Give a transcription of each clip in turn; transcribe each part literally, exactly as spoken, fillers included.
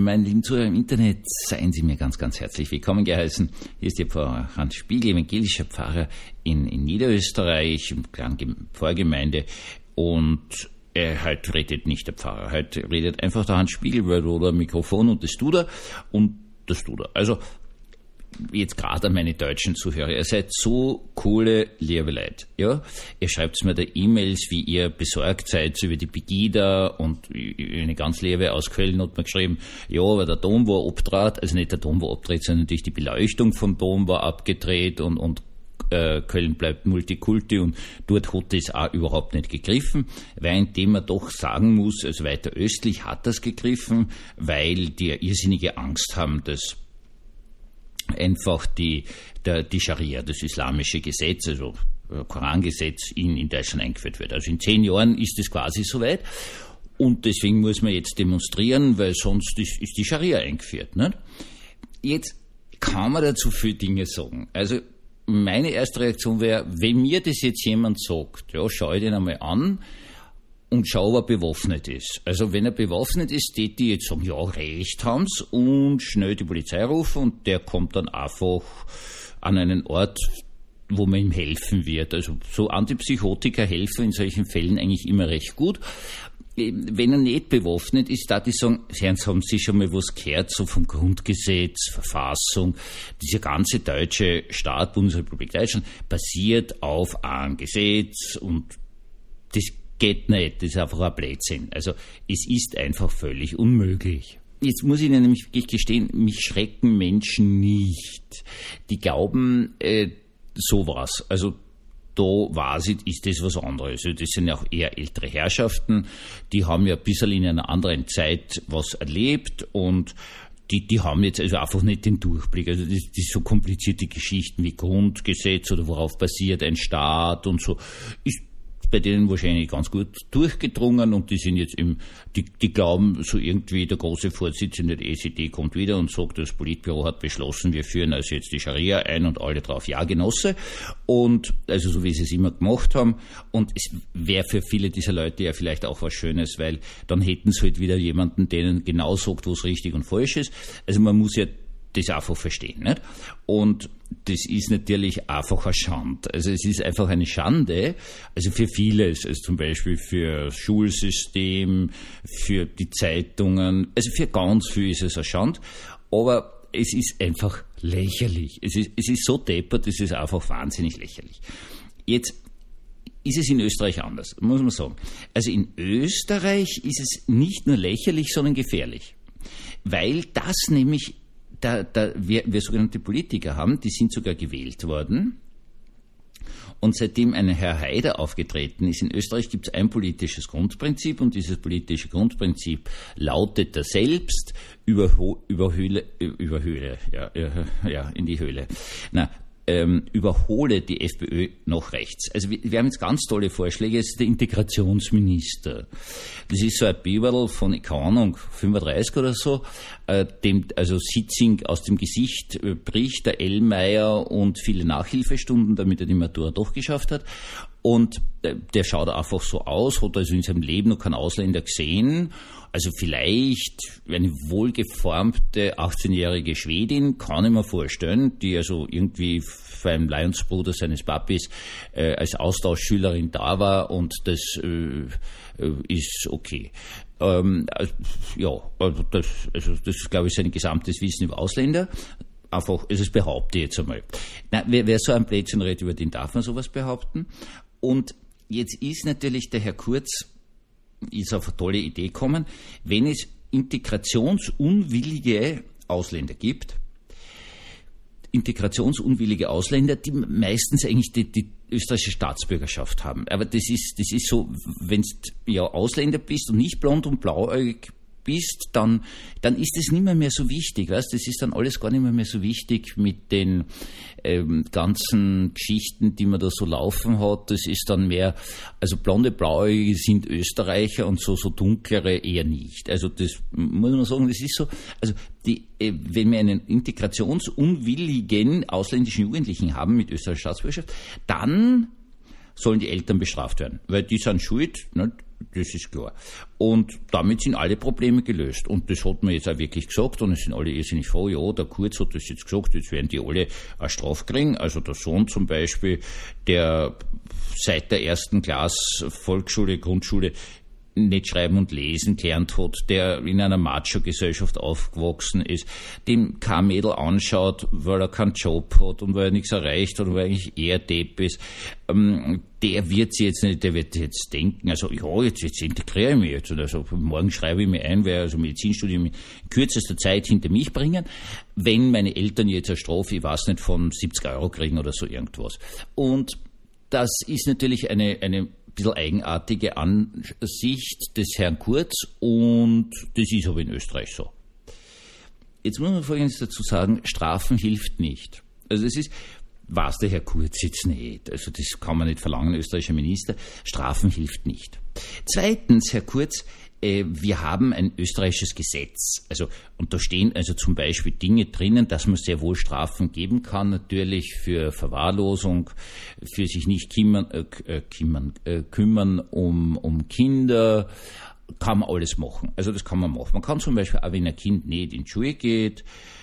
meine lieben Zuhörer im Internet, seien Sie mir ganz, ganz herzlich willkommen geheißen. Hier ist Ihr Pfarrer Hans Spiegel, evangelischer Pfarrer in, in Niederösterreich, im kleinen Pfarrgemeinde. Und äh, heute redet nicht der Pfarrer, heute redet einfach der Hans Spiegel, weil da ein Mikrofon und das tut er und das tut er. Also jetzt gerade an meine deutschen Zuhörer, ihr seid so coole, liebe Leute, ja. Ihr schreibt mir da E-Mails, wie ihr besorgt seid über die Pegida und eine ganz liebe aus Köln hat mir geschrieben, ja, weil der Dom war abgedreht, also nicht der Dom war abgedreht, sondern natürlich die Beleuchtung vom Dom war abgedreht und, und äh, Köln bleibt Multikulti und dort hat das auch überhaupt nicht gegriffen, währenddem man doch sagen muss, also weiter östlich hat das gegriffen, weil die irrsinnige Angst haben, dass einfach die, der, die Scharia, das islamische Gesetz, also Korangesetz in, in Deutschland eingeführt wird. Also in zehn Jahren ist es quasi soweit und deswegen muss man jetzt demonstrieren, weil sonst ist, ist die Scharia eingeführt. Nicht? Jetzt kann man dazu viele Dinge sagen. Also meine erste Reaktion wäre, wenn mir das jetzt jemand sagt, ja, schau ich den einmal an, und schau, ob er bewaffnet ist. Also wenn er bewaffnet ist, die die jetzt sagen, ja, recht haben's und schnell die Polizei rufen und der kommt dann einfach an einen Ort, wo man ihm helfen wird. Also so Antipsychotika helfen in solchen Fällen eigentlich immer recht gut. Wenn er nicht bewaffnet ist, da die sagen, Herren, haben Sie schon mal was gehört, so vom Grundgesetz, Verfassung, dieser ganze deutsche Staat, Bundesrepublik Deutschland, basiert auf einem Gesetz und das geht nicht, das ist einfach ein Blödsinn. Also es ist einfach völlig unmöglich. Jetzt muss ich Ihnen nämlich wirklich gestehen, mich schrecken Menschen nicht. Die glauben äh, sowas. Also da weiß ich, ist das was anderes. Also das sind ja auch eher ältere Herrschaften, die haben ja ein bisschen in einer anderen Zeit was erlebt und Die, die haben jetzt also einfach nicht den Durchblick. Also das, das so komplizierte Geschichten wie Grundgesetz oder worauf basiert ein Staat und so, ist bei denen wahrscheinlich ganz gut durchgedrungen und die sind jetzt im, die, die glauben so irgendwie, der große Vorsitzende der E C D kommt wieder und sagt, das Politbüro hat beschlossen, wir führen also jetzt die Scharia ein und alle drauf, ja, Genosse. Und, also so wie sie es immer gemacht haben. Und es wäre für viele dieser Leute ja vielleicht auch was Schönes, weil dann hätten sie halt wieder jemanden, denen genau sagt, was richtig und falsch ist. Also man muss ja das einfach verstehen, nicht? Und das ist natürlich einfach eine Schande. Also es ist einfach eine Schande, also für vieles, also zum Beispiel für das Schulsystem, für die Zeitungen, also für ganz viel ist es eine Schande, aber es ist einfach lächerlich. Es ist, es ist so deppert, es ist einfach wahnsinnig lächerlich. Jetzt ist es in Österreich anders, muss man sagen. Also in Österreich ist es nicht nur lächerlich, sondern gefährlich, weil das nämlich Da, da wir, wir sogenannte Politiker haben, die sind sogar gewählt worden. Und seitdem ein Herr Haider aufgetreten ist, in Österreich gibt es ein politisches Grundprinzip und dieses politische Grundprinzip lautet da selbst, über, über Höhle, über Höhle, ja, ja, in die Höhle. Na, ähm, überhole die FPÖ nach rechts. Also wir, wir haben jetzt ganz tolle Vorschläge, es ist der Integrationsminister. Das ist so ein Biberl von, keine Ahnung, fünfunddreißig oder so, äh, dem also Sitzing aus dem Gesicht äh, bricht, der Ellmeier und viele Nachhilfestunden, damit er die Matura doch geschafft hat. Und äh, der schaut einfach so aus, hat also in seinem Leben noch keinen Ausländer gesehen. Also vielleicht eine wohlgeformte achtzehnjährige Schwedin, kann ich mir vorstellen, die also irgendwie beim Lionsbruder seines Papis äh, als Austauschschülerin da war und das äh, ist okay. Ähm, also, ja, also das, also das ist, glaube ich, sein gesamtes Wissen über Ausländer. Einfach, also das behaupte ich jetzt einmal. Na, wer, wer so ein Blödsinn redet, über den darf man sowas behaupten. Und jetzt ist natürlich der Herr Kurz ist auf eine tolle Idee gekommen, wenn es integrationsunwillige Ausländer gibt, integrationsunwillige Ausländer, die meistens eigentlich die, die österreichische Staatsbürgerschaft haben. Aber das ist, das ist so, wenn du ja Ausländer bist und nicht blond und blauäugig bist, dann, dann ist es nicht mehr, mehr so wichtig, weißt? Das ist dann alles gar nicht mehr, mehr so wichtig mit den ähm, ganzen Geschichten, die man da so laufen hat. Das ist dann mehr, also blonde, blauäugige sind Österreicher und so, so dunklere eher nicht. Also das muss man sagen, das ist so, also die, äh, wenn wir einen integrationsunwilligen ausländischen Jugendlichen haben mit österreichischer Staatsbürgerschaft, dann sollen die Eltern bestraft werden, weil die sind schuld, ne? Das ist klar. Und damit sind alle Probleme gelöst. Und das hat man jetzt auch wirklich gesagt und es sind alle irrsinnig froh. Ja, der Kurz hat das jetzt gesagt, jetzt werden die alle eine Strafe kriegen. Also der Sohn zum Beispiel, der seit der ersten Klasse Volksschule, Grundschule nicht schreiben und lesen gelernt hat, der in einer Macho-Gesellschaft aufgewachsen ist, dem kein Mädel anschaut, weil er keinen Job hat und weil er nichts erreicht hat und weil er eigentlich eher Depp ist, ähm, der wird sich jetzt nicht, der wird jetzt denken, also ja, jetzt, jetzt integriere ich mich jetzt, also morgen schreibe ich mich ein, werde also Medizinstudium in kürzester Zeit hinter mich bringen, wenn meine Eltern jetzt eine Strafe, ich weiß nicht, von siebzig Euro kriegen oder so irgendwas. Und das ist natürlich eine, eine bisschen eigenartige Ansicht des Herrn Kurz und das ist aber in Österreich so. Jetzt muss man Folgendes dazu sagen, Strafen hilft nicht. Also das ist, weiß der Herr Kurz jetzt nicht, also das kann man nicht verlangen, österreichischer Minister, Strafen hilft nicht. Zweitens, Herr Kurz, äh, wir haben ein österreichisches Gesetz, also und da stehen also zum Beispiel Dinge drinnen, dass man sehr wohl Strafen geben kann, natürlich für Verwahrlosung, für sich nicht kümmern, äh, kümmern, äh, kümmern um, um Kinder, kann man alles machen. Also das kann man machen. Man kann zum Beispiel auch, wenn ein Kind nicht in die Schule geht,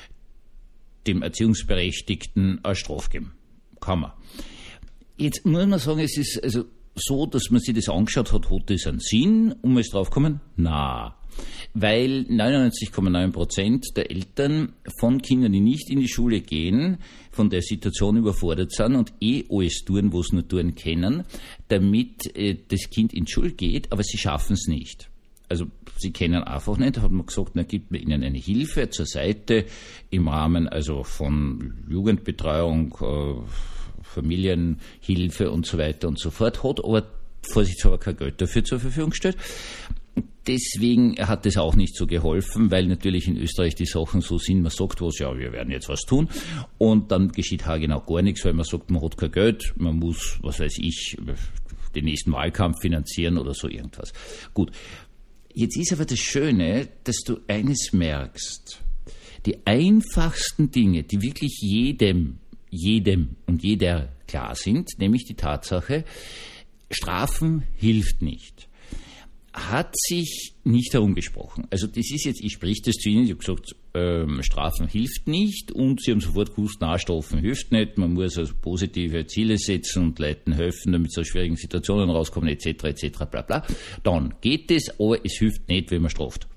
dem Erziehungsberechtigten eine Strafe geben. Kann man. Jetzt muss man sagen, es ist also so, dass man sich das angeschaut hat, hat das einen Sinn, und man ist draufgekommen, na, weil neunundneunzig Komma neun Prozent der Eltern von Kindern, die nicht in die Schule gehen, von der Situation überfordert sind und eh alles tun, was sie nur tun können, damit äh, das Kind in die Schule geht, aber sie schaffen es nicht. Also sie kennen einfach nicht, da hat man gesagt, na, gibt man ihnen eine Hilfe zur Seite im Rahmen also von Jugendbetreuung, äh, Familienhilfe und so weiter und so fort, hat aber vorsichtshalber kein Geld dafür zur Verfügung gestellt. Deswegen hat es auch nicht so geholfen, weil natürlich in Österreich die Sachen so sind, man sagt was, ja, wir werden jetzt was tun und dann geschieht haargenau gar nichts, weil man sagt, man hat kein Geld, man muss, was weiß ich, den nächsten Wahlkampf finanzieren oder so irgendwas. Gut. Jetzt ist aber das Schöne, dass du eines merkst. Die einfachsten Dinge, die wirklich jedem, jedem und jeder klar sind, nämlich die Tatsache, Strafen hilft nicht, hat sich nicht herumgesprochen. Also das ist jetzt, ich sprich das zu Ihnen, ich habe gesagt, ähm, Strafen hilft nicht und Sie haben sofort gewusst, na, Strafen hilft nicht, man muss also positive Ziele setzen und Leuten helfen, damit sie aus schwierigen Situationen rauskommen, et cetera et cetera bla bla. Dann geht es, aber es hilft nicht, wenn man straft.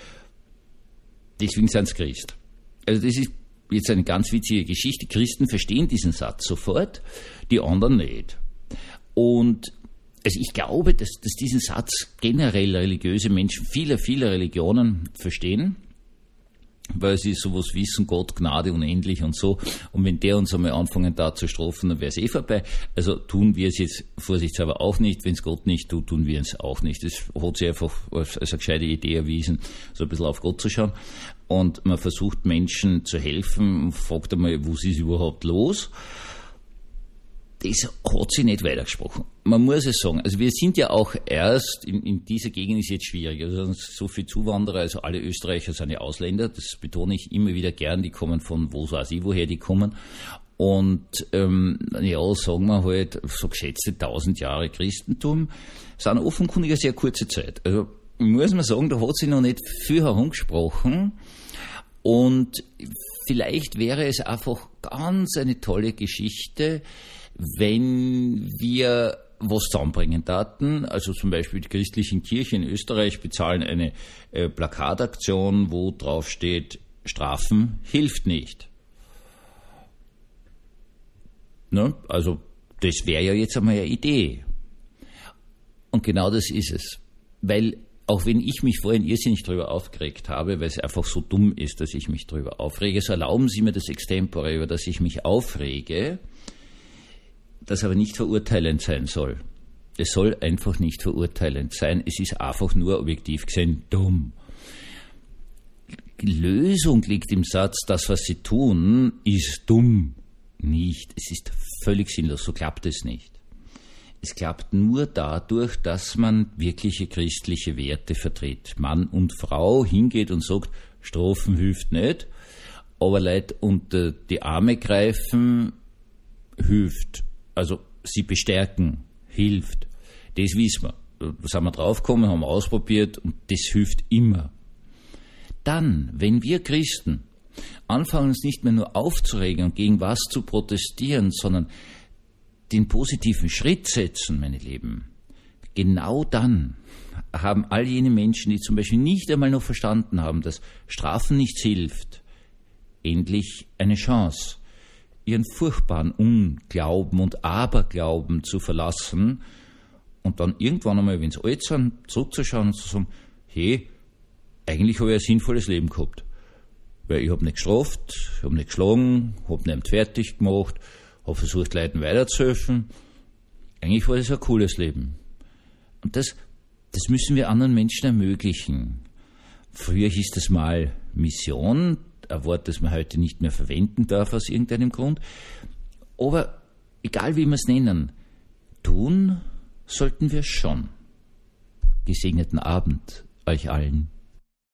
Deswegen sind sie Christ. Also das ist jetzt eine ganz witzige Geschichte. Christen verstehen diesen Satz sofort, die anderen nicht. Und also ich glaube, dass, dass diesen Satz generell religiöse Menschen vieler, vieler Religionen verstehen, weil sie sowas wissen, Gott, Gnade unendlich und so. Und wenn der uns einmal anfangen da zu strafen, dann wäre es eh vorbei. Also tun wir es jetzt vorsichtshalber auch nicht. Wenn es Gott nicht tut, tun wir es auch nicht. Das hat sich einfach als eine gescheite Idee erwiesen, so ein bisschen auf Gott zu schauen. Und man versucht Menschen zu helfen, fragt einmal, was ist überhaupt los? Das hat sich nicht weitergesprochen. Man muss es sagen. Also wir sind ja auch erst, in, in dieser Gegend ist jetzt schwierig. Also so viele Zuwanderer, also alle Österreicher sind ja Ausländer. Das betone ich immer wieder gern. Die kommen von wo weiß ich, woher die kommen. Und ähm, ja, sagen wir halt, so geschätzte tausend Jahre Christentum, sind offenkundig eine sehr kurze Zeit. Also muss man sagen, da hat sich noch nicht viel herumgesprochen. Und vielleicht wäre es einfach ganz eine tolle Geschichte, wenn wir was zusammenbringen taten, also zum Beispiel die christlichen Kirchen in Österreich bezahlen eine äh, Plakataktion, wo drauf steht, Strafen hilft nicht. Ne? Also das wäre ja jetzt einmal eine Idee. Und genau das ist es. Weil auch wenn ich mich vorhin irrsinnig darüber aufgeregt habe, weil es einfach so dumm ist, dass ich mich darüber aufrege, so erlauben Sie mir das Extempore, über das ich mich aufrege, das aber nicht verurteilend sein soll. Es soll einfach nicht verurteilend sein. Es ist einfach nur objektiv gesehen dumm. Die Lösung liegt im Satz, das, was Sie tun, ist dumm. Nicht. Es ist völlig sinnlos. So klappt es nicht. Es klappt nur dadurch, dass man wirkliche christliche Werte vertritt. Mann und Frau hingeht und sagt, Strafen hilft nicht, aber Leute unter die Arme greifen hilft. Also sie bestärken, hilft. Das wissen wir. da sind wir draufgekommen, haben ausprobiert und das hilft immer. Dann, wenn wir Christen anfangen, uns nicht mehr nur aufzuregen und gegen was zu protestieren, sondern den positiven Schritt setzen, meine Lieben, genau dann haben all jene Menschen, die zum Beispiel nicht einmal noch verstanden haben, dass Strafen nichts hilft, endlich eine Chance, ihren furchtbaren Unglauben und Aberglauben zu verlassen und dann irgendwann einmal, wenn sie alt sind, zurückzuschauen und zu sagen, hey, eigentlich habe ich ein sinnvolles Leben gehabt. Weil ich habe nicht gestraft, ich habe nicht geschlagen, habe nicht fertig gemacht, habe versucht, Leuten weiterzuhelfen. Eigentlich war das ein cooles Leben. Und das, das müssen wir anderen Menschen ermöglichen. Früher hieß das mal Mission, ein Wort, das man heute nicht mehr verwenden darf aus irgendeinem Grund. Aber egal wie wir es nennen, tun sollten wir schon. Gesegneten Abend euch allen.